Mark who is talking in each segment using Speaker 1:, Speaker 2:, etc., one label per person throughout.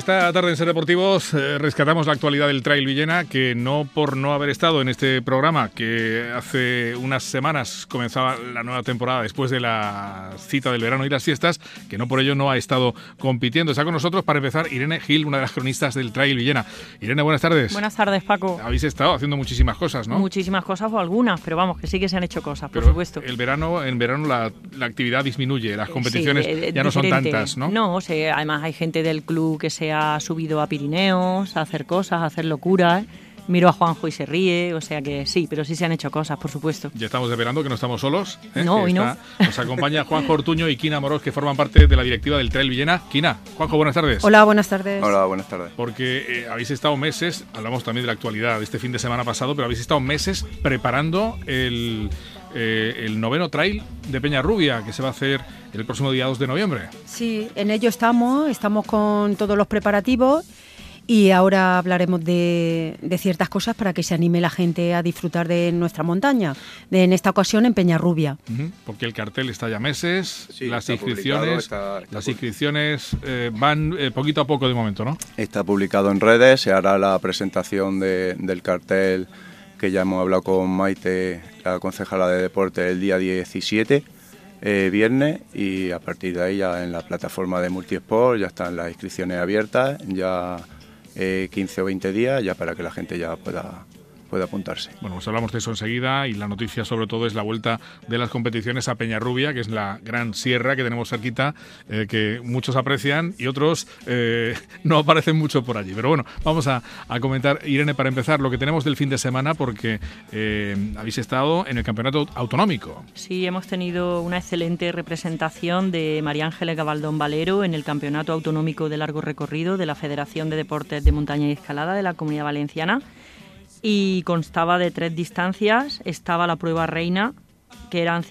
Speaker 1: Esta tarde en Ser Deportivos rescatamos la actualidad del Trail Villena, que no por no haber estado en este programa, que hace unas semanas comenzaba la nueva temporada después de la cita del verano y las fiestas, que no por ello no ha estado compitiendo. Está con nosotros para empezar Irene Gil, una de las cronistas del Trail Villena. Irene, buenas tardes.
Speaker 2: Buenas tardes, Paco.
Speaker 1: Habéis estado haciendo muchísimas cosas, ¿no?
Speaker 2: Muchísimas cosas o algunas, pero vamos, que sí que se han hecho cosas,
Speaker 1: pero
Speaker 2: por supuesto.
Speaker 1: En verano la actividad disminuye, las competiciones ya no
Speaker 2: diferente.
Speaker 1: son tantas, ¿no?
Speaker 2: No, o sea, además hay gente del club que se ha subido a Pirineos a hacer cosas, a hacer locuras. Miro a Juanjo y se ríe, o sea que sí, pero sí se han hecho cosas, por supuesto.
Speaker 1: Ya estamos desvelando que no estamos solos.
Speaker 2: No, hoy no.
Speaker 1: Nos acompaña Juanjo Ortuño y Quina Amorós, que forman parte de la directiva del Trail Villena. Quina, Juanjo, buenas tardes.
Speaker 3: Hola, buenas tardes.
Speaker 4: Hola, buenas tardes.
Speaker 1: Porque habéis estado meses, hablamos también de la actualidad de este fin de semana pasado, pero habéis estado meses preparando el noveno Trail de Peñarrubia, que se va a hacer el próximo día 2 de noviembre.
Speaker 3: Sí, en ello estamos con todos los preparativos y ahora hablaremos de ciertas cosas para que se anime la gente a disfrutar de nuestra montaña, en esta ocasión en Peñarrubia.
Speaker 1: Porque el cartel está ya meses,
Speaker 4: sí,
Speaker 1: las
Speaker 4: está
Speaker 1: inscripciones van poquito a poco de momento, ¿no?
Speaker 4: Está publicado en redes, se hará la presentación del cartel, que ya hemos hablado con Maite, la concejala de deporte, el día 17, viernes, y a partir de ahí ya en la plataforma de Multisport ya están las inscripciones abiertas, ya 15 o 20 días, ya para que la gente ya pueda apuntarse.
Speaker 1: Bueno, pues hablamos de eso enseguida, y la noticia sobre todo es la vuelta de las competiciones a Peñarrubia, que es la gran sierra que tenemos cerquita, que muchos aprecian y otros no aparecen mucho por allí. Pero bueno, vamos a comentar, Irene, para empezar, lo que tenemos del fin de semana, porque habéis estado en el campeonato autonómico.
Speaker 2: Sí, hemos tenido una excelente representación de María Ángeles Gabaldón Valero en el campeonato autonómico de largo recorrido de la Federación de Deportes de Montaña y Escalada de la Comunidad Valenciana. Y constaba de 3 distancias. Estaba la prueba reina, que eran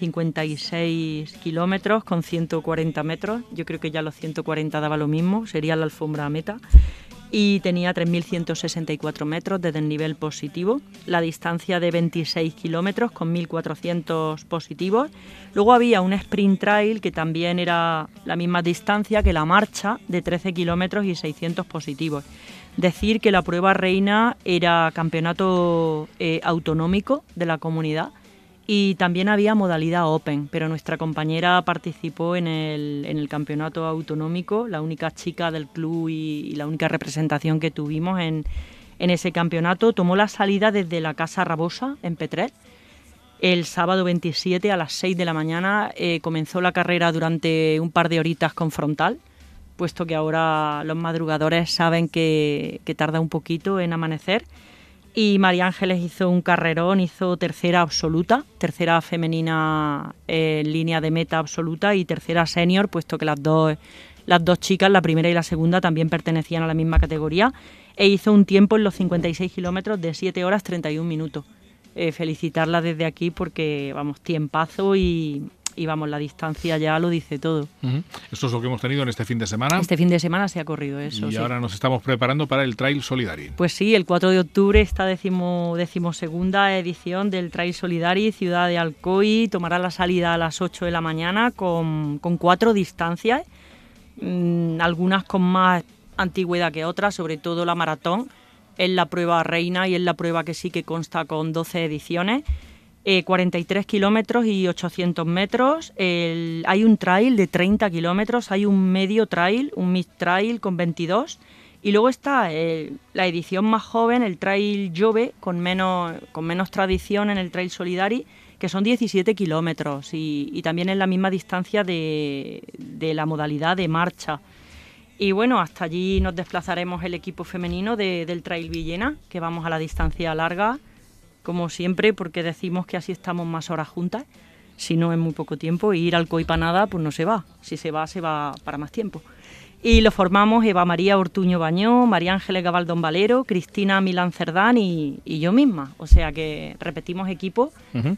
Speaker 2: 56 kilómetros con 140 metros. Yo creo que ya los 140 daba lo mismo, sería la alfombra a meta. Y tenía 3.164 metros de desnivel positivo. La distancia de 26 kilómetros con 1.400 positivos. Luego había un sprint trail que también era la misma distancia que la marcha, de 13 kilómetros y 600 positivos. Decir que la prueba reina era campeonato autonómico de la comunidad y también había modalidad open, pero nuestra compañera participó en el campeonato autonómico, la única chica del club y la única representación que tuvimos en ese campeonato. Tomó la salida desde la Casa Rabosa en Petrer. El sábado 27 a las 6 de la mañana comenzó la carrera durante un par de horitas con frontal, puesto que ahora los madrugadores saben que tarda un poquito en amanecer. Y María Ángeles hizo un carrerón, hizo tercera absoluta, tercera femenina en línea de meta absoluta y tercera senior, puesto que las dos chicas, la primera y la segunda, también pertenecían a la misma categoría, e hizo un tiempo en los 56 kilómetros de 7 horas 31 minutos. Felicitarla desde aquí porque, vamos, tiempazo y vamos, la distancia ya lo dice todo.
Speaker 1: Esto es lo que hemos tenido en este fin de semana.
Speaker 2: Este fin de semana se ha corrido eso.
Speaker 1: Y
Speaker 2: sí.
Speaker 1: Ahora nos estamos preparando para el Trail Solidari.
Speaker 2: Pues sí, el 4 de octubre esta decimosegunda edición del Trail Solidari, Ciudad de Alcoy. Tomará la salida a las 8 de la mañana con 4 distancias, algunas con más antigüedad que otras, sobre todo la maratón. Es la prueba reina y es la prueba que sí que consta con 12 ediciones. 43 kilómetros y 800 metros. Hay un trail de 30 kilómetros, hay un medio trail, un mid trail con 22. Y luego está la edición más joven, el Trail Jove, con menos tradición en el Trail Solidari, que son 17 kilómetros y también en la misma distancia de la modalidad de marcha. Y bueno, hasta allí nos desplazaremos el equipo femenino del Trail Villena, que vamos a la distancia larga, como siempre, porque decimos que así estamos más horas juntas, si no es muy poco tiempo, y ir al Alcoy para nada, pues no se va, si se va para más tiempo. Y lo formamos Eva María Ortuño Bañó, María Ángeles Gabaldón Valero, Cristina Milán Cerdán y yo misma, o sea que repetimos equipo.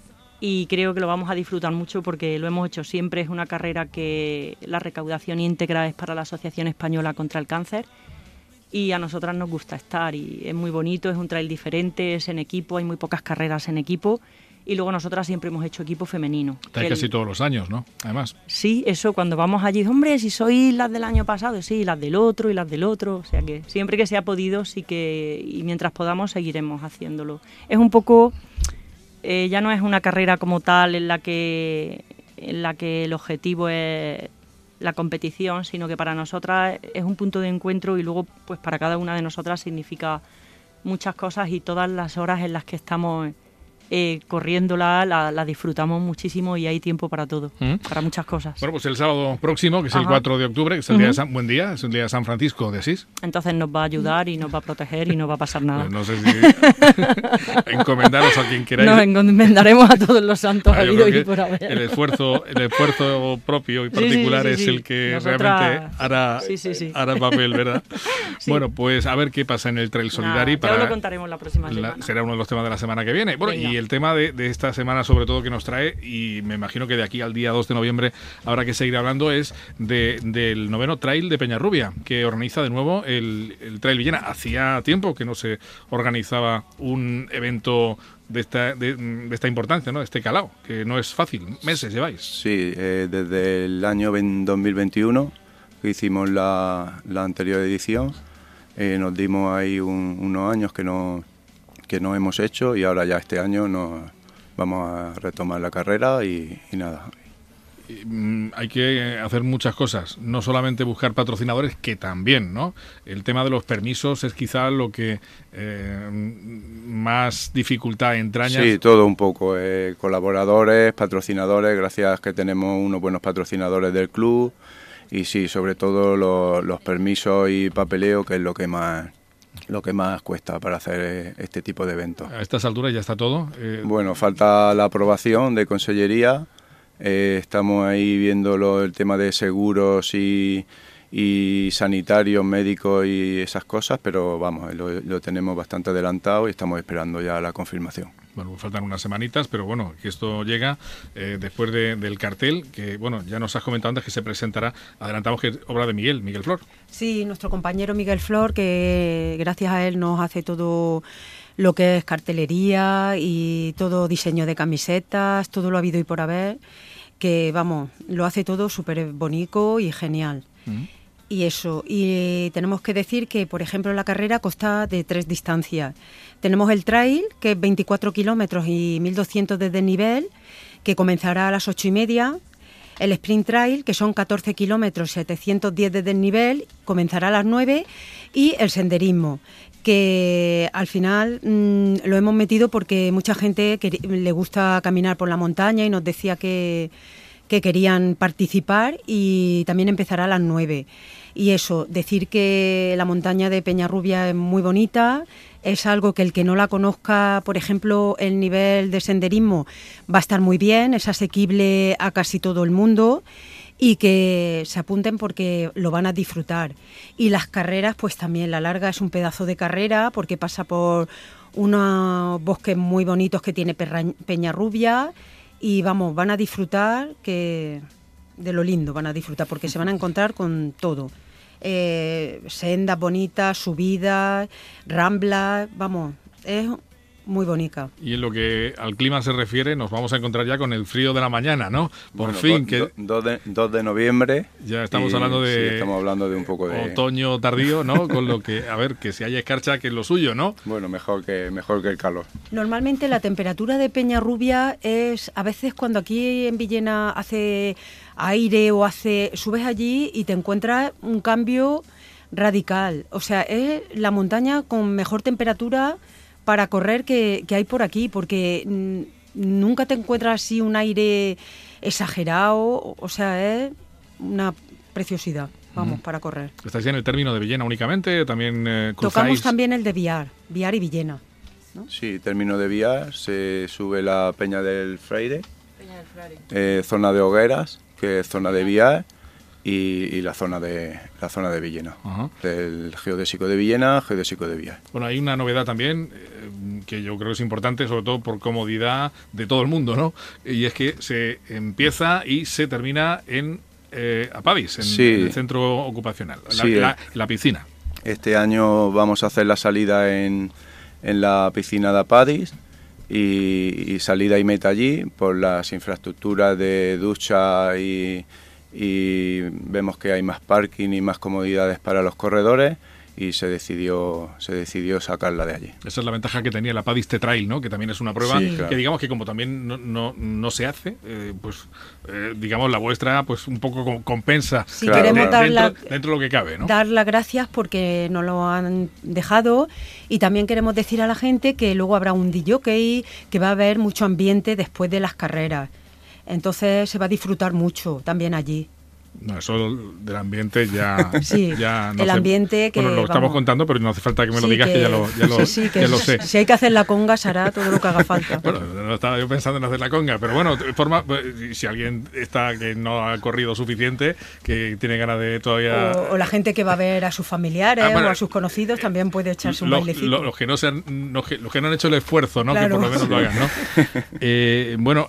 Speaker 2: Y creo que lo vamos a disfrutar mucho porque lo hemos hecho siempre. Es una carrera que la recaudación íntegra es para la Asociación Española contra el Cáncer y a nosotras nos gusta estar y es muy bonito, es un trail diferente, es en equipo, hay muy pocas carreras en equipo Y luego nosotras siempre hemos hecho equipo femenino.
Speaker 1: Estáis casi todos los años, ¿no? Además.
Speaker 2: Sí, eso, cuando vamos allí, hombre, si sois las del año pasado, sí, las del otro y las del otro. O sea que siempre que se ha podido, sí que, y mientras podamos, seguiremos haciéndolo. Es un poco, ya no es una carrera como tal en la que el objetivo es la competición, sino que para nosotras es un punto de encuentro y luego, pues para cada una de nosotras significa muchas cosas y todas las horas en las que estamos corriéndola la disfrutamos muchísimo y hay tiempo para todo, para muchas cosas.
Speaker 1: Bueno, pues el sábado próximo, que es el 4 de octubre, que es el día de buen día, es el día de San Francisco de Asís.
Speaker 2: Entonces nos va a ayudar y nos va a proteger y no va a pasar nada.
Speaker 1: Pues no sé si encomendaros a quien queráis.
Speaker 2: Nos encomendaremos a todos los santos habidos y por haber.
Speaker 1: El esfuerzo propio y particular es el que realmente hará el papel, ¿verdad? Sí. Bueno, pues a ver qué pasa en el Trail Solidari.
Speaker 2: Ya lo contaremos la próxima semana.
Speaker 1: Será uno de los temas de la semana que viene. Bueno, y el tema de esta semana, sobre todo, que nos trae, y me imagino que de aquí al día 2 de noviembre habrá que seguir hablando, es del 9º Trail de Peñarrubia, que organiza de nuevo el Trail Villena. Hacía tiempo que no se organizaba un evento de esta importancia, ¿no? De este calao, que no es fácil. Meses lleváis.
Speaker 4: Sí, desde el año 2021, que hicimos la anterior edición, nos dimos ahí unos años que no hemos hecho, y ahora ya este año vamos a retomar la carrera y nada.
Speaker 1: Hay que hacer muchas cosas, no solamente buscar patrocinadores, que también, ¿no? El tema de los permisos es quizá lo que más dificultad entraña.
Speaker 4: Sí, todo un poco, colaboradores, patrocinadores, gracias que tenemos unos buenos patrocinadores del club, y sí, sobre todo los permisos y papeleo, que es lo que más cuesta para hacer este tipo de eventos.
Speaker 1: A estas alturas ya está todo.
Speaker 4: Bueno, falta la aprobación de Consellería. Estamos ahí viendo el tema de seguros y sanitarios, médicos y esas cosas, pero vamos, lo tenemos bastante adelantado y estamos esperando ya la confirmación.
Speaker 1: Bueno, pues faltan unas semanitas, pero bueno, que esto llega después del cartel, que bueno, ya nos has comentado antes que se presentará, adelantamos que es obra de Miguel Flor.
Speaker 3: Sí, nuestro compañero Miguel Flor, que gracias a él nos hace todo lo que es cartelería y todo diseño de camisetas, todo lo habido y por haber, que vamos, lo hace todo súper bonito y genial. Y eso, y tenemos que decir que, por ejemplo, la carrera consta de 3 distancias. Tenemos el trail, que es 24 kilómetros y 1.200 de desnivel, que comenzará a las 8:30. El sprint trail, que son 14 kilómetros y 710 de desnivel, comenzará a las 9. Y el senderismo, que al final lo hemos metido porque mucha gente le gusta caminar por la montaña y nos decía que querían participar, y también empezará a las 9. Y eso, decir que la montaña de Peñarrubia es muy bonita, es algo que el que no la conozca, por ejemplo, el nivel de senderismo va a estar muy bien, es asequible a casi todo el mundo, y que se apunten porque lo van a disfrutar. Y las carreras, pues también la larga es un pedazo de carrera porque pasa por unos bosques muy bonitos que tiene Peñarrubia, y vamos, van a disfrutar de lo lindo, van a disfrutar porque se van a encontrar con todo. Sendas bonitas, subidas, ramblas, vamos, es muy bonita.
Speaker 1: Y en lo que al clima se refiere, nos vamos a encontrar ya con el frío de la mañana, ¿no? Por fin.
Speaker 4: 2 de noviembre.
Speaker 1: Ya estamos hablando de...
Speaker 4: Sí, estamos hablando de un poco de...
Speaker 1: otoño tardío, ¿no? Con lo que, a ver, que si hay escarcha, que es lo suyo, ¿no?
Speaker 4: Bueno, mejor que el calor.
Speaker 3: Normalmente la temperatura de Peñarrubia es, a veces cuando aquí en Villena hace aire o subes allí y te encuentras un cambio radical. O sea, es la montaña con mejor temperatura para correr que hay por aquí, porque nunca te encuentras así un aire exagerado, o sea, es una preciosidad, vamos, para correr.
Speaker 1: ¿Estáis ya en el término de Villena únicamente? ¿También cruzáis?
Speaker 3: Tocamos también el de Viar y Villena, ¿no?
Speaker 4: Sí, término de Viar, se sube la Peña del Freire, zona de Hogueras, que es zona de Viar, y la zona de Villena, del geodésico de Villena, geodésico de Viar.
Speaker 1: Bueno, hay una novedad también que yo creo que es importante, sobre todo por comodidad de todo el mundo, ¿no? Y es que se empieza y se termina en Apadis, en el centro ocupacional, la piscina.
Speaker 4: Este año vamos a hacer la salida en la piscina de Apadis, y salida y meta allí por las infraestructuras de ducha y vemos que hay más parking y más comodidades para los corredores y se decidió sacarla de allí.
Speaker 1: Esa es la ventaja que tenía la Padiste Trail, ¿no? Que también es una prueba
Speaker 4: claro.
Speaker 1: que digamos que como también no se hace, digamos la vuestra pues un poco compensa
Speaker 3: queremos
Speaker 1: dentro de lo que cabe, ¿no?
Speaker 3: Dar las gracias porque nos lo han dejado y también queremos decir a la gente que luego habrá un DJ, que va a haber mucho ambiente después de las carreras. Entonces se va a disfrutar mucho también allí.
Speaker 1: No, eso del ambiente ya...
Speaker 3: Sí,
Speaker 1: ya no
Speaker 3: el
Speaker 1: sé.
Speaker 3: ambiente que...
Speaker 1: Bueno, lo estamos contando, pero no hace falta que me lo digas, que ya lo sé.
Speaker 3: Si hay que hacer la conga, se hará todo lo que haga falta.
Speaker 1: Bueno, no estaba yo pensando en hacer la conga, pero bueno, si alguien está que no ha corrido suficiente, que tiene ganas de todavía...
Speaker 3: O la gente que va a ver a sus familiares o a sus conocidos también puede echarse un bailecito.
Speaker 1: Los que no han hecho el esfuerzo, ¿no?
Speaker 3: Claro.
Speaker 1: Que por lo menos lo hagan, ¿no?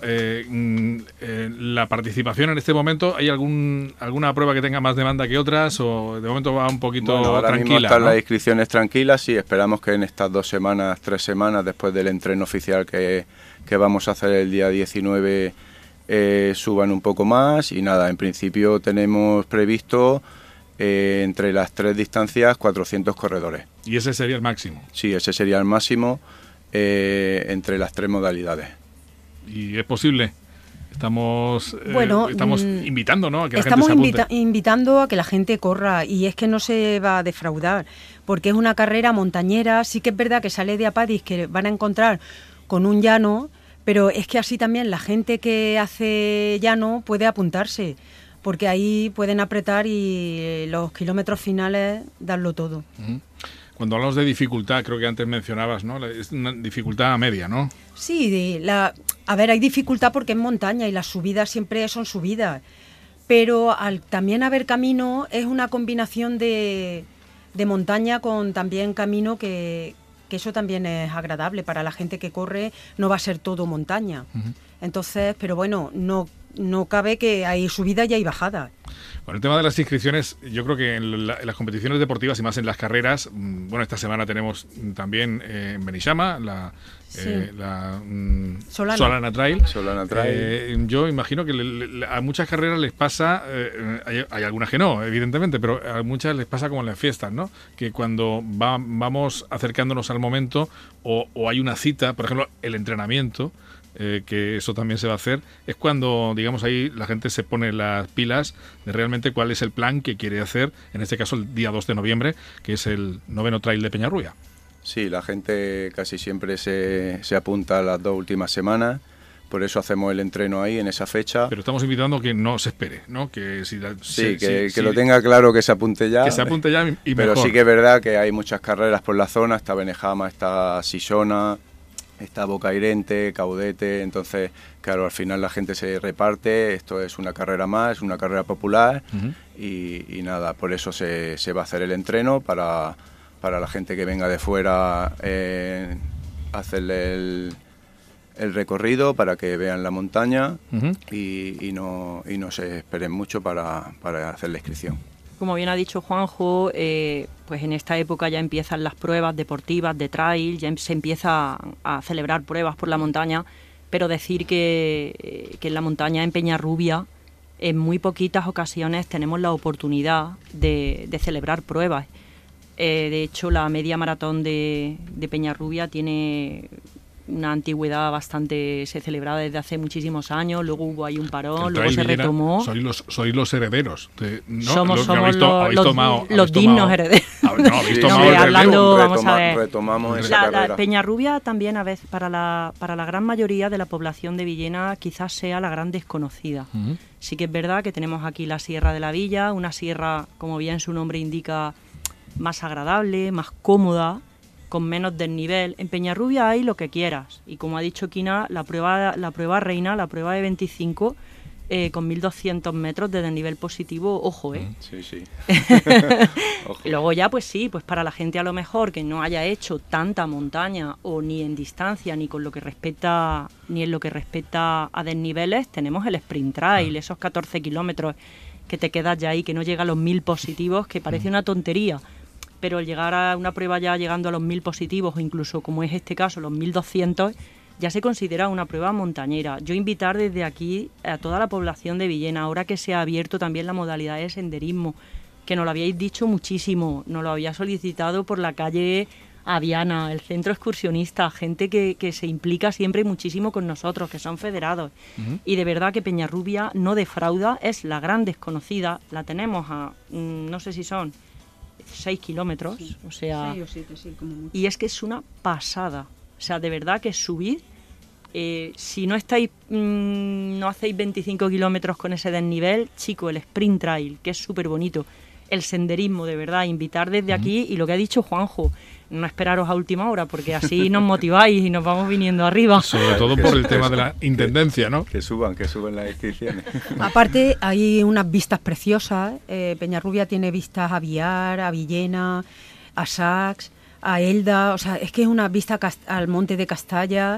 Speaker 1: La participación en este momento, ¿hay alguna prueba que tenga más demanda que otras o de momento va un poquito
Speaker 4: ahora
Speaker 1: tranquila?
Speaker 4: Mismo están,
Speaker 1: ¿no?
Speaker 4: las inscripciones tranquilas y esperamos que en estas 2 semanas, 3 semanas después del entreno oficial que vamos a hacer el día 19 suban un poco más y nada, en principio tenemos previsto entre las 3 distancias 400 corredores.
Speaker 1: ¿Y ese sería el máximo?
Speaker 4: Sí, ese sería el máximo entre las 3 modalidades.
Speaker 1: ¿Y es posible? Estamos invitando, ¿no? A que la
Speaker 3: estamos
Speaker 1: gente se apunte.
Speaker 3: invitando a que la gente corra y es que no se va a defraudar porque es una carrera montañera. Sí que es verdad que sale de Apadis, que van a encontrar con un llano, pero es que así también la gente que hace llano puede apuntarse porque ahí pueden apretar y los kilómetros finales darlo todo.
Speaker 1: Uh-huh. Cuando hablamos de dificultad, creo que antes mencionabas, ¿no? Es una dificultad media, ¿no?
Speaker 3: Sí, hay dificultad porque es montaña y las subidas siempre son subidas, pero al también haber camino es una combinación de montaña con también camino que eso también es agradable para la gente que corre, no va a ser todo montaña. Uh-huh. Entonces, pero bueno, no cabe que hay subida y hay bajada.
Speaker 1: Bueno, el tema de las inscripciones, yo creo que en las competiciones deportivas y más en las carreras, bueno, esta semana tenemos también en Benixama la Solana Trail. Yo imagino que a muchas carreras les pasa, hay algunas que no, evidentemente, pero a muchas les pasa como en las fiestas, ¿no? Que cuando vamos acercándonos al momento o hay una cita, por ejemplo, el entrenamiento, que eso también se va a hacer, es cuando, digamos, ahí la gente se pone las pilas de realmente cuál es el plan que quiere hacer, en este caso el día 2 de noviembre, que es el 9º Trail de Peñarrubia. Sí, la gente casi siempre se apunta a las 2 últimas semanas, por eso hacemos el entreno ahí en esa fecha. Pero estamos invitando a que no se espere, ¿no? Que que lo tenga claro, que se apunte ya. Que se apunte ya y mejor. Pero sí que es verdad que hay muchas carreras por la zona, está Benejama, está Sisona, está Bocairente, Caudete, entonces, claro, al final la gente se reparte, esto es una carrera más, una carrera popular, uh-huh. y nada, por eso se va a hacer el entreno para la gente que venga de fuera, hacerle el recorrido para que vean la montaña, uh-huh. y no se esperen mucho para hacer la inscripción.
Speaker 2: Como bien ha dicho Juanjo, pues en esta época ya empiezan las pruebas deportivas de trail, ya se empieza a celebrar pruebas por la montaña, pero decir que en la montaña, en Peñarrubia, en muy poquitas ocasiones tenemos la oportunidad de celebrar pruebas. De hecho, la media maratón de Peñarrubia tiene una antigüedad bastante, se celebraba desde hace muchísimos años, luego hubo ahí un parón, luego se retomó. Sois los herederos, ¿no? Somos los dignos herederos.
Speaker 4: Retomamos esa carrera.
Speaker 2: La Peñarrubia también, a veces, para la gran mayoría de la población de Villena, quizás sea la gran desconocida. Uh-huh. Sí que es verdad que tenemos aquí la Sierra de la Villa, una sierra, como bien su nombre indica, más agradable, más cómoda, con menos desnivel. En Peñarrubia hay lo que quieras, y como ha dicho Quina, la prueba reina, la prueba de 25, con 1.200 metros de desnivel positivo, ojo,
Speaker 4: Sí.
Speaker 2: Ojo. Y luego ya, pues sí, pues para la gente a lo mejor que no haya hecho tanta montaña, o ni en distancia, ni en lo que respecta a desniveles, tenemos el Sprint Trail, esos 14 kilómetros que te quedas ya ahí, que no llega a los 1.000 positivos, que parece una tontería, pero el llegar a una prueba ya llegando a los 1.000 positivos, o incluso como es este caso, los 1.200, ya se considera una prueba montañera. Yo invitar desde aquí a toda la población de Villena, ahora que se ha abierto también la modalidad de senderismo, que nos lo habíais dicho muchísimo, nos lo había solicitado por la calle Aviana, el centro excursionista, gente que se implica siempre muchísimo con nosotros, que son federados. Y de verdad que Peñarrubia no defrauda, es la gran desconocida, la tenemos a, no sé si son 6 kilómetros,
Speaker 3: sí.
Speaker 2: O sea...
Speaker 3: 6 o 7, sí, como mucho.
Speaker 2: Y es que es una pasada, o sea, de verdad que subid, si no estáis, no hacéis 25 kilómetros con ese desnivel, chico, el sprint trail, que es súper bonito, el senderismo, de verdad, invitar desde aquí, y lo que ha dicho Juanjo, no esperaros a última hora, porque así nos motiváis y nos vamos viniendo arriba.
Speaker 1: Sobre todo por el tema de la intendencia, ¿no?
Speaker 4: Que suban las inscripciones.
Speaker 3: Aparte, hay unas vistas preciosas. Peñarrubia tiene vistas a Biar, a Villena, a Sax, a Elda. O sea, es que es una vista al monte de Castalla.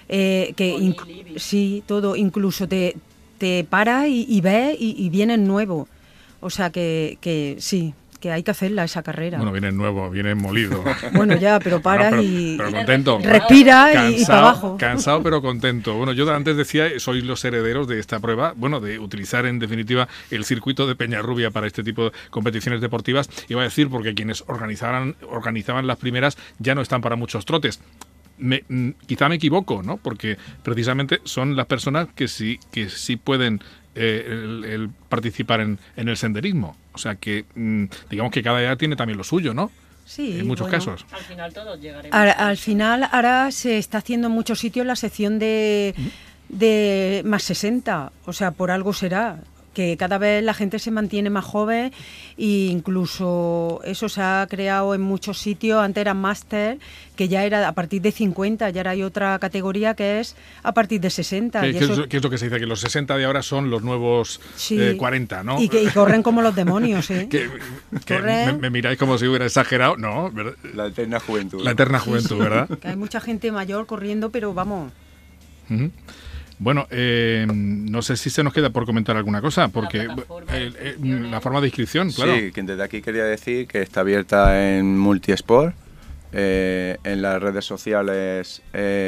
Speaker 3: Sí, todo. Incluso te paras y ves y vienes nuevo. O sea, que sí, que hay que hacerla esa carrera.
Speaker 1: Bueno, viene nuevo, viene molido.
Speaker 3: Bueno, ya, pero paras
Speaker 1: pero contento.
Speaker 3: Respira y para abajo.
Speaker 1: Cansado, pero contento. Bueno, yo antes decía, sois los herederos de esta prueba, bueno, de utilizar en definitiva el circuito de Peñarrubia para este tipo de competiciones deportivas. Iba a decir, porque quienes organizaban las primeras ya no están para muchos trotes. Quizá me equivoco, ¿no? Porque precisamente son las personas que sí pueden el participar en el senderismo. O sea que digamos que cada edad tiene también lo suyo, ¿no?
Speaker 3: Sí,
Speaker 1: en muchos casos.
Speaker 2: Al final todos llegaremos.
Speaker 3: Al final ahora se está haciendo en muchos sitios la sección de más 60, o sea, por algo será. Que cada vez la gente se mantiene más joven e incluso eso se ha creado en muchos sitios. Antes era máster, que ya era a partir de 50, y ahora hay otra categoría que es a partir de 60.
Speaker 1: ¿Qué es lo que se dice? Que los 60 de ahora son los nuevos 40, ¿no?
Speaker 3: Y corren como los demonios, ¿eh?
Speaker 1: que me miráis como si hubiera exagerado. No, ¿verdad?
Speaker 4: La eterna juventud.
Speaker 1: La eterna juventud, ¿verdad?
Speaker 3: Que hay mucha gente mayor corriendo, pero vamos...
Speaker 1: Bueno, no sé si se nos queda por comentar alguna cosa, porque la forma de inscripción, claro.
Speaker 4: Sí, que desde aquí quería decir que está abierta en Multisport, en las redes sociales,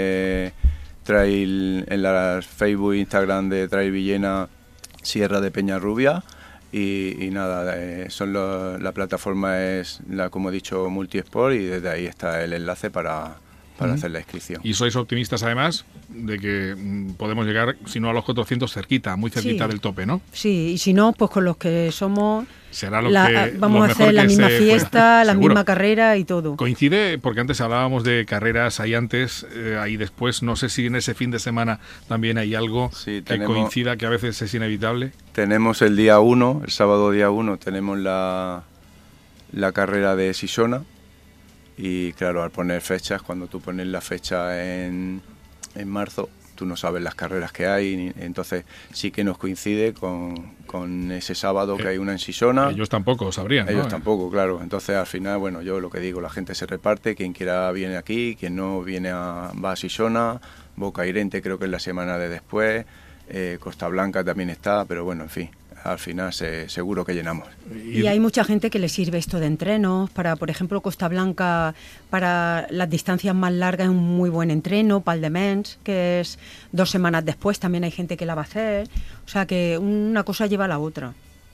Speaker 4: Trail, en las Facebook e Instagram de Trail Villena, Sierra de Peñarrubia, y nada, la plataforma es, como he dicho, Multisport, y desde ahí está el enlace para hacer la inscripción.
Speaker 1: Y sois optimistas además de que podemos llegar, si no a los 400, muy cerquita del tope, ¿no?
Speaker 3: Sí, y si no, pues con los que somos
Speaker 1: será
Speaker 3: vamos a hacer la misma fiesta, la misma carrera y todo.
Speaker 1: Coincide, porque antes hablábamos de carreras ahí antes, ahí después, no sé si en ese fin de semana también hay algo que coincida, que a veces es inevitable.
Speaker 4: Tenemos el día 1, el sábado día 1, tenemos la carrera de Sisona. Y claro, al poner fechas, cuando tú pones la fecha en marzo, tú no sabes las carreras que hay, entonces sí que nos coincide con ese sábado que hay una en Sisona.
Speaker 1: Ellos tampoco sabrían,
Speaker 4: Ellos
Speaker 1: ¿no?
Speaker 4: Tampoco, claro. Entonces al final, bueno, yo lo que digo, la gente se reparte, quien quiera viene aquí, quien no viene va a Sisona, Bocairente creo que es la semana de después, Costa Blanca también está, pero bueno, en fin. Al final seguro que llenamos.
Speaker 3: Y hay mucha gente que le sirve esto de entrenos, para, por ejemplo, Costa Blanca, para las distancias más largas es un muy buen entreno, Paldemens, que es 2 semanas después, también hay gente que la va a hacer, o sea que una cosa lleva a la otra.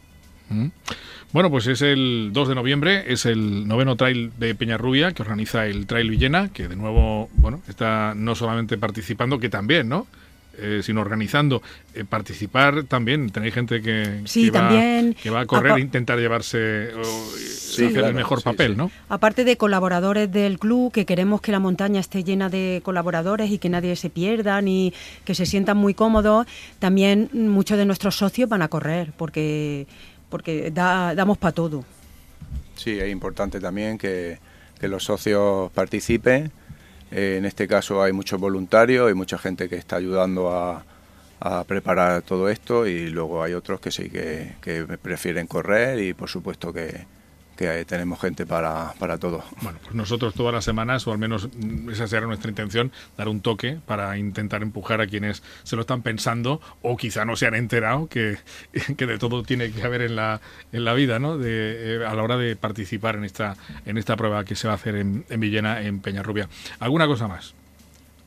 Speaker 1: Bueno, pues es el 2 de noviembre, es el 9º Trail de Peñarrubia, que organiza el Trail Villena, que de nuevo, bueno, está no solamente participando, que también, ¿no?, sino organizando. Participar también, tenéis gente que va a correr e intentar llevarse hacer el mejor papel, ¿no?
Speaker 3: Aparte de colaboradores del club, que queremos que la montaña esté llena de colaboradores y que nadie se pierda ni que se sientan muy cómodos, también muchos de nuestros socios van a correr porque damos para todo.
Speaker 4: Sí, es importante también que los socios participen. En este caso hay muchos voluntarios, hay mucha gente que está ayudando a preparar todo esto, y luego hay otros que sí que prefieren correr, y por supuesto que tenemos gente para todo.
Speaker 1: Bueno, pues nosotros todas las semanas, o al menos esa será nuestra intención, dar un toque para intentar empujar a quienes se lo están pensando o quizá no se han enterado que de todo tiene que haber en la vida, ¿no?, a la hora de participar en esta prueba que se va a hacer en Villena, en Peñarrubia. ¿Alguna cosa más?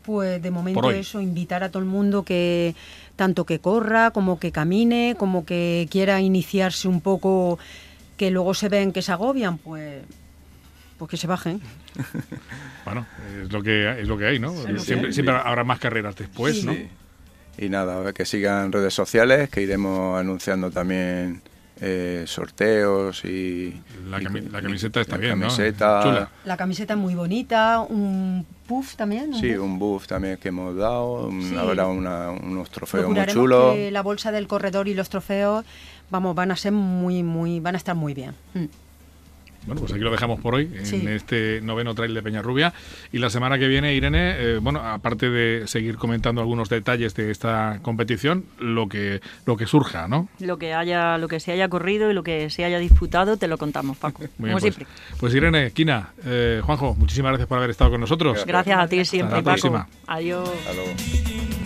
Speaker 3: Pues de
Speaker 1: Por
Speaker 3: momento
Speaker 1: hoy.
Speaker 3: eso, invitar a todo el mundo que tanto que corra, como que camine, como que quiera iniciarse un poco, que luego se ven que se agobian, pues que se bajen.
Speaker 1: Bueno, es lo que hay, ¿no?
Speaker 3: lo que
Speaker 1: Siempre,
Speaker 3: hay.
Speaker 1: siempre habrá más carreras después,
Speaker 3: Sí.
Speaker 1: ¿no?
Speaker 4: Sí. Y nada, a ver que sigan redes sociales, que iremos anunciando también sorteos y...
Speaker 1: La camiseta está
Speaker 4: la
Speaker 1: bien, ¿no?
Speaker 4: camiseta,
Speaker 1: Chula.
Speaker 3: La camiseta es muy bonita, un puff también.
Speaker 4: Sí,
Speaker 3: buff.
Speaker 4: un buff también que hemos dado,
Speaker 3: Sí.
Speaker 4: habrá unos trofeos muy
Speaker 3: Procuraremos
Speaker 4: chulos.
Speaker 3: que la bolsa del corredor y los trofeos, van a ser van a estar muy bien.
Speaker 1: Bueno, pues aquí lo dejamos por hoy, en
Speaker 3: Sí.
Speaker 1: este 9º Trail de Peñarrubia. Y la semana que viene, Irene, bueno, aparte de seguir comentando algunos detalles de esta competición, lo que surja, ¿no?
Speaker 2: Lo que se haya corrido y lo que se haya disputado, te lo contamos, Paco.
Speaker 1: Muy
Speaker 2: como
Speaker 1: bien,
Speaker 2: siempre.
Speaker 1: pues Irene, Quina, Juanjo, muchísimas gracias por haber estado con nosotros.
Speaker 2: Gracias a ti siempre,
Speaker 1: Hasta la
Speaker 2: Paco.
Speaker 1: próxima.
Speaker 2: Adiós.
Speaker 4: Hasta luego.